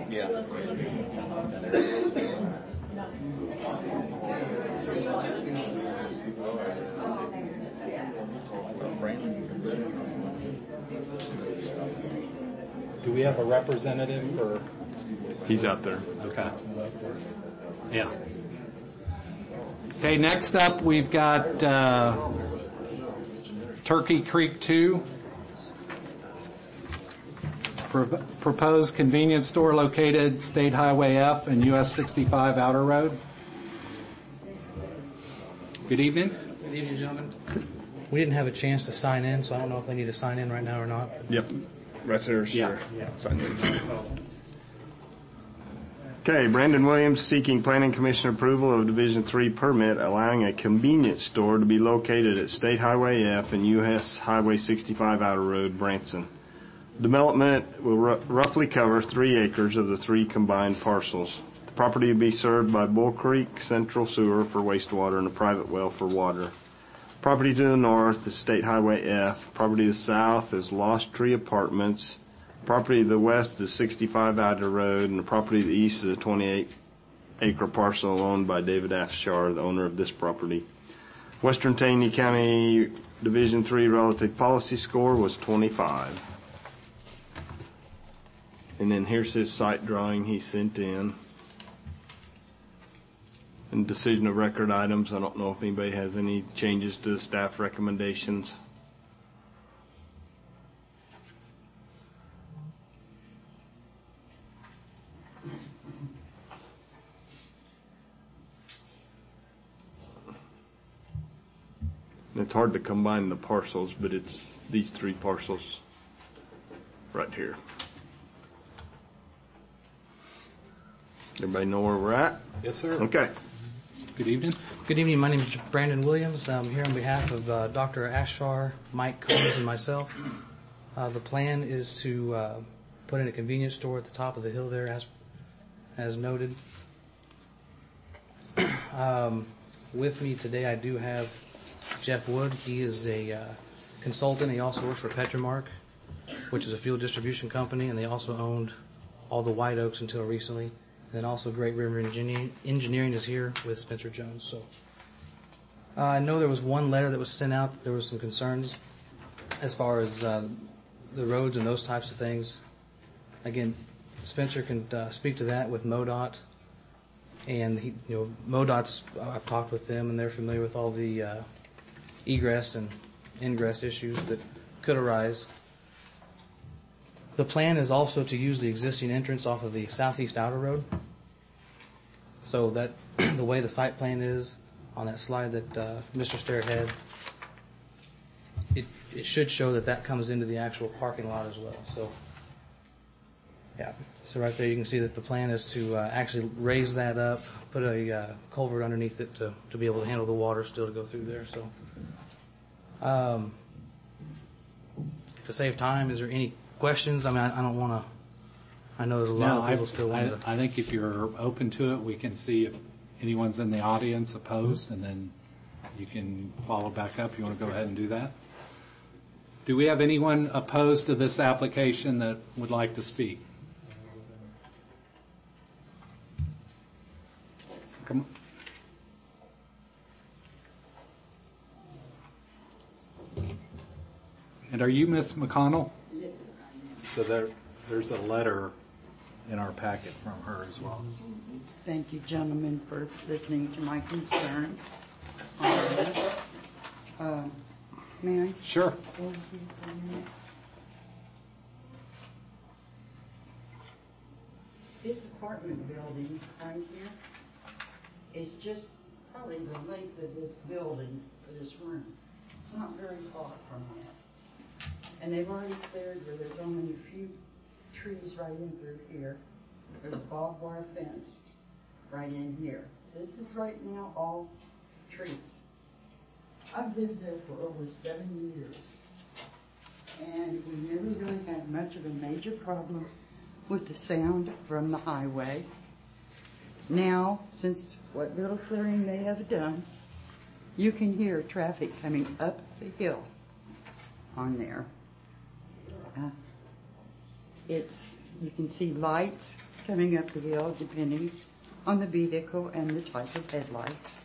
Yeah. Do we have a representative for? He's out there. Okay. Yeah. Okay, next up we've got Turkey Creek 2. Proposed convenience store located State Highway F and US 65 Outer Road. Good evening. Good evening, gentlemen. We didn't have a chance to sign in, so I don't know if they need to sign in right now or not. Yep. Right there, sure. Yeah. Sign in. Okay, Brandon Williams seeking Planning Commission approval of Division 3 permit allowing a convenience store to be located at State Highway F and US Highway 65 Outer Road, Branson. Development will roughly cover 3 acres of the 3 combined parcels. The property will be served by Bull Creek Central Sewer for wastewater and a private well for water. Property to the north is State Highway F. Property to the south is Lost Tree Apartments. Property to the west is 65 Outer Road, and the property to the east is a 28-acre parcel owned by David Afshar, the owner of this property. Western Taney County Division 3 relative policy score was 25. And then here's his site drawing he sent in. And decision of record items, I don't know if anybody has any changes to the staff recommendations. And it's hard to combine the parcels, but it's these 3 parcels right here. Everybody know where we're at? Yes, sir. Okay. Good evening. Good evening. My name is Brandon Williams. I'm here on behalf of Dr. Ashar, Mike Combs, and myself. The plan is to put in a convenience store at the top of the hill there, as noted. With me today, I do have Jeff Wood. He is a consultant. He also works for Petromark, which is a fuel distribution company, and they also owned all the White Oaks until recently. And then also Great River Engineering is here with Spencer Jones. So I know there was one letter that was sent out. There was some concerns as far as the roads and those types of things. Again, Spencer can speak to that with MoDOT. And MoDOT's, I've talked with them, and they're familiar with all the egress and ingress issues that could arise. The plan is also to use the existing entrance off of the southeast outer road. So that the way the site plan is on that slide that Mr. Sterrett had, it should show that comes into the actual parking lot as well. So, yeah. So right there you can see that the plan is to actually raise that up, put a culvert underneath it to be able to handle the water still to go through there. So, to save time, is there any questions? I mean, I don't want to. I know there's a lot of people still want to. I think if you're open to it, we can see if anyone's in the audience opposed, and then you can follow back up. You want to go ahead and do that? Do we have anyone opposed to this application that would like to speak? Come on. And are you Miss McConnell? Yes. So there's a letter in our packet from her as well. Thank you, gentlemen, for listening to my concerns. May I? Sure. Over here for a minute? This apartment building right here is just probably the length of this building for this room. It's not very far from that. And they've already cleared where there's only a few trees right in through here. There's a barbed wire fence right in here. This is right now all trees. I've lived there for over 7 years. And we never really had much of a major problem with the sound from the highway. Now, since what little clearing they have done, you can hear traffic coming up the hill on there. You can see lights coming up the hill depending on the vehicle and the type of headlights.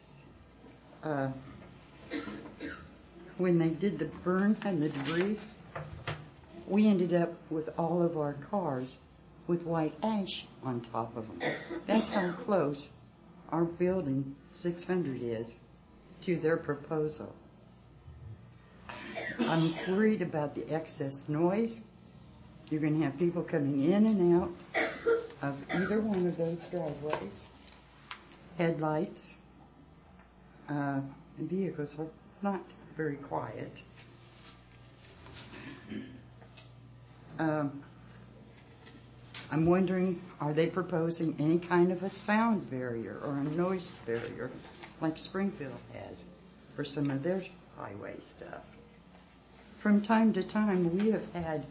When they did the burn and the debris, we ended up with all of our cars with white ash on top of them. That's how close our building 600 is to their proposal. I'm worried about the excess noise. You're going to have people coming in and out of either one of those driveways. Headlights and vehicles are not very quiet. I'm wondering, are they proposing any kind of a sound barrier or a noise barrier like Springfield has for some of their highway stuff? From time to time, we have had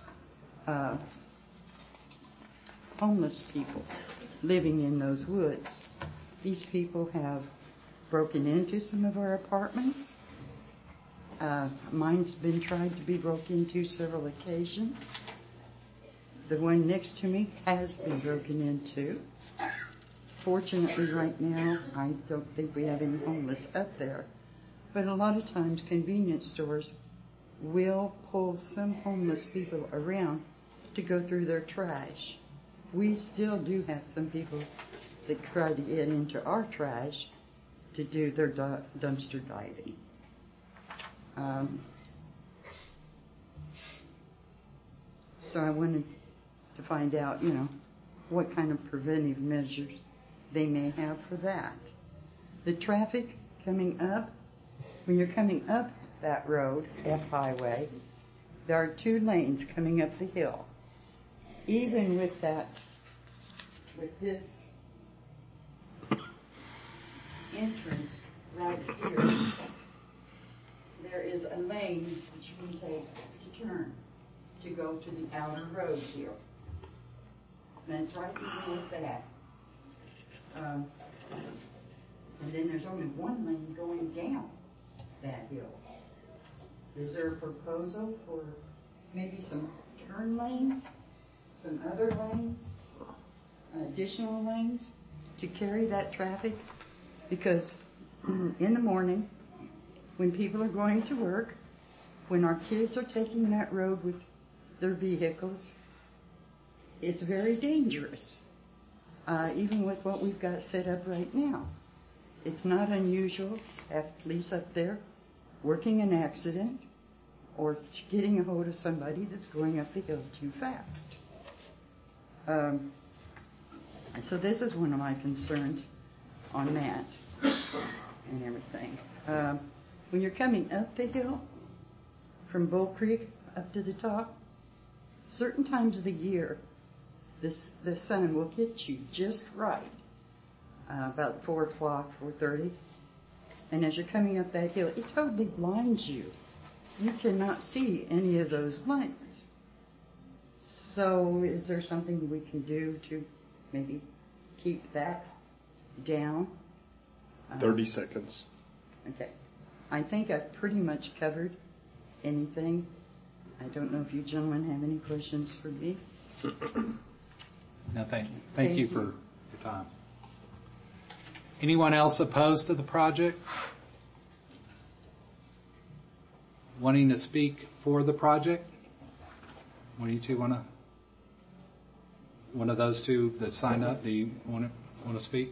homeless people living in those woods. These people have broken into some of our apartments. Mine's been tried to be broken into several occasions. The one next to me has been broken into. Fortunately, right now, I don't think we have any homeless up there. But a lot of times, convenience stores will pull some homeless people around to go through their trash. We still do have some people that try to get into our trash to do their dumpster diving. So I wanted to find out, what kind of preventive measures they may have for that. The traffic coming up, when you're coming up that road, F Highway, there are 2 lanes coming up the hill. Even with this entrance right here, there is a lane that you can take to turn to go to the outer road here. And that's right even with that. And then there's only 1 lane going down that hill. Is there a proposal for maybe some turn lanes, some other lanes, additional lanes to carry that traffic? Because in the morning, when people are going to work, when our kids are taking that road with their vehicles, it's very dangerous, even with what we've got set up right now. It's not unusual to have police up there working an accident or getting a hold of somebody that's going up the hill too fast. So this is one of my concerns on that and everything. When you're coming up the hill from Bull Creek up to the top, certain times of the year, the sun will hit you just right, about 4 o'clock, 4:30. And as you're coming up that hill, it totally blinds you. You cannot see any of those lanes. So is there something we can do to maybe keep that down? 30 seconds. Okay. I think I've pretty much covered anything. I don't know if you gentlemen have any questions for me. No, thank you for your time. Anyone else opposed to the project? Wanting to speak for the project? One of you two one of those two that signed up, do you want to speak?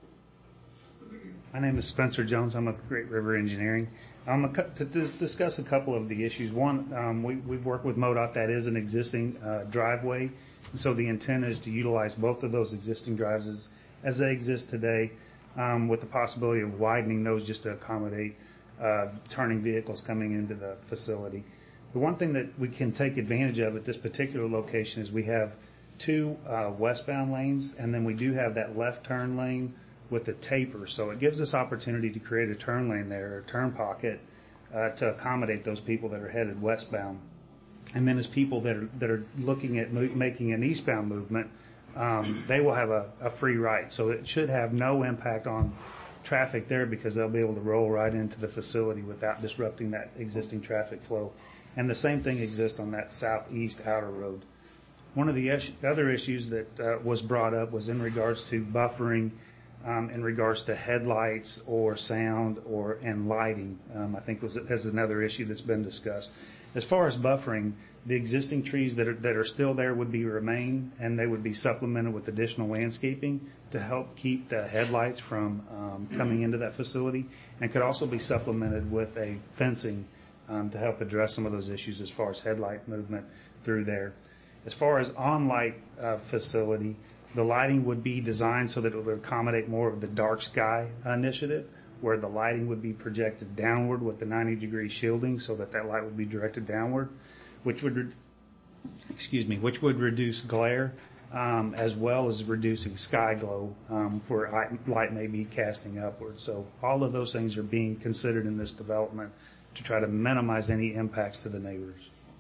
My name is Spencer Jones. I'm with Great River Engineering. To discuss a couple of the issues. One, we've worked with MoDOT. That is an existing driveway. And so the intent is to utilize both of those existing drives as they exist today, with the possibility of widening those just to accommodate turning vehicles coming into the facility. The one thing that we can take advantage of at this particular location is we have 2 westbound lanes, and then we do have that left turn lane with a taper. So it gives us opportunity to create a turn lane there, a turn pocket, to accommodate those people that are headed westbound. And then as people that are looking at making an eastbound movement, they will have a free right. So it should have no impact on traffic there because they'll be able to roll right into the facility without disrupting that existing traffic flow. And the same thing exists on that southeast outer road. One of the other issues that was brought up was in regards to buffering, in regards to headlights or sound and lighting. I think is another issue that's been discussed. As far as buffering, the existing trees that are still there would remain, and they would be supplemented with additional landscaping to help keep the headlights from coming into that facility, and could also be supplemented with a fencing to help address some of those issues as far as headlight movement through there. As far as on-light facility, the lighting would be designed so that it would accommodate more of the dark sky initiative, where the lighting would be projected downward with the 90-degree shielding so that light would be directed downward, which would reduce glare, as well as reducing sky glow for light may be casting upward. So all of those things are being considered in this development to try to minimize any impacts to the neighbors.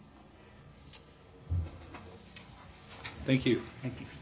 Thank you. Thank you.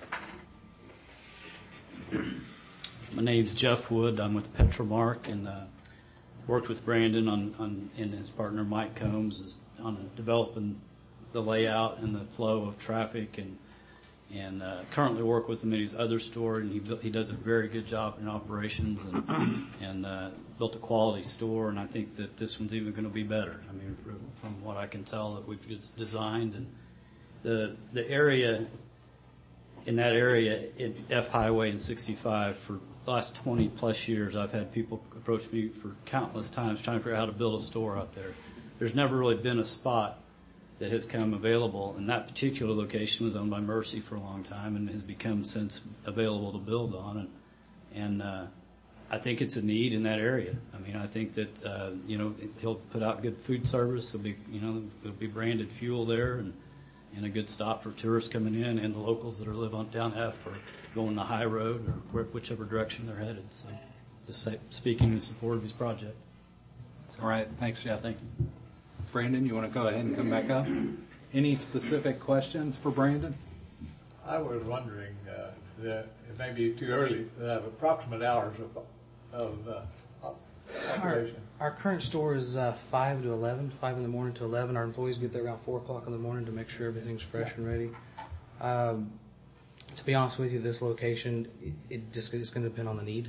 My name's Jeff Wood. I'm with Petromark, and worked with Brandon and his partner Mike Combs on developing the layout and the flow of traffic, and currently work with him at his other store, and he does a very good job in operations and built a quality store, and I think that this one's even going to be better. I mean, from what I can tell that we've just designed, and the area. In that area, in F Highway and 65, for the last 20 plus years, I've had people approach me for countless times trying to figure out how to build a store out there. There's never really been a spot that has come available, and that particular location was owned by Mercy for a long time and has become since available to build on. And I think it's a need in that area. I mean, I think that he'll put out good food service. There'll be branded fuel there, and a good stop for tourists coming in and the locals that live on down F or going the high road or whichever direction they're headed. So just speaking in support of his project. All right. Thanks, Jeff. Thank you. Brandon, you want to go ahead and come back up? Any specific questions for Brandon? I was wondering that it may be too early to have approximate hours of operation. Our current store is 5 to 11, 5 in the morning to 11. Our employees get there around 4 o'clock in the morning to make sure everything's fresh and ready. To be honest with you, this location, it's going to depend on the need.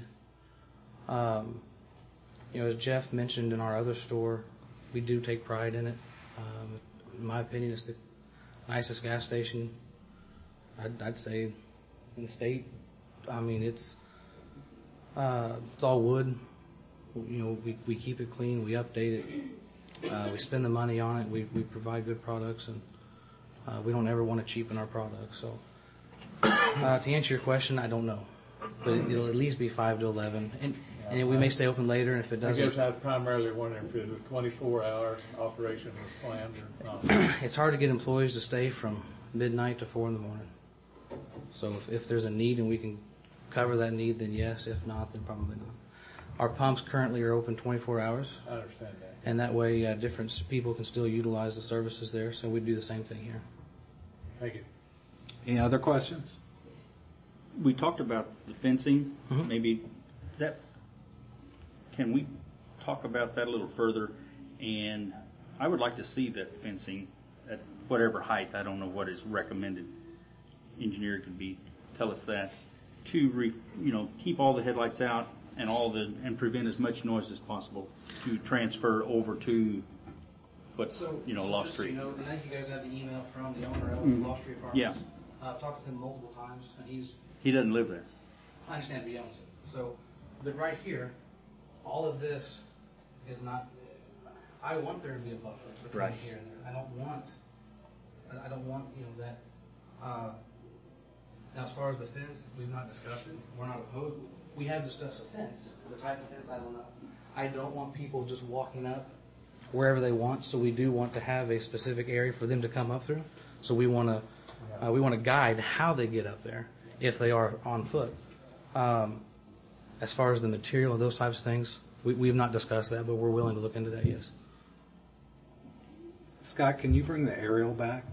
As Jeff mentioned in our other store, we do take pride in it. In my opinion, it's the nicest gas station, I'd say, in the state. I mean, it's all wood. We keep it clean, we update it, we spend the money on it, we provide good products, and we don't ever want to cheapen our products. So to answer your question, I don't know, but it'll at least be 5 to 11, and we may stay open later, and if it doesn't. I guess I was primarily wondering if it was 24-hour operation was planned or not. It's hard to get employees to stay from midnight to 4 in the morning. So if there's a need and we can cover that need, then yes. If not, then probably not. Our pumps currently are open 24 hours. I understand that. And that way different people can still utilize the services there, so we do the same thing here. Thank you. Any other questions? We talked about the fencing. Mm-hmm. Maybe that, can we talk about that a little further? And I would like to see that fencing at whatever height. I don't know what is recommended. Engineer could tell us that, to keep all the headlights out and prevent as much noise as possible to transfer over to what's Lost Street. So and I think you guys have the email from the owner of Lost Street Apartments. Yeah. I've talked to him multiple times, and He doesn't live there. I understand he owns it. So, but right here, all of this is not. I want there to be a buffer between Right. here and there. I don't want that. Now, as far as the fence, we've not discussed it. We're not opposed. We have discussed a fence. The type of fence, I don't know. I don't want people just walking up wherever they want. So we do want to have a specific area for them to come up through. So we want to guide how they get up there if they are on foot. As far as the material and those types of things, we have not discussed that, but we're willing to look into that. Yes. Scott, can you bring the aerial back?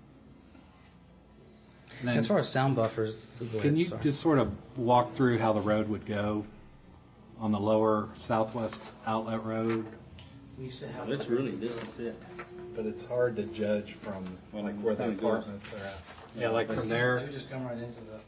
And then As far as sound buffers, go can ahead, you sorry. just sort of walk through how the road would go on the lower southwest outlet road? You said So it's really, this is it. But it's hard to judge from where the apartments are at. Yeah, like from there. just come right into the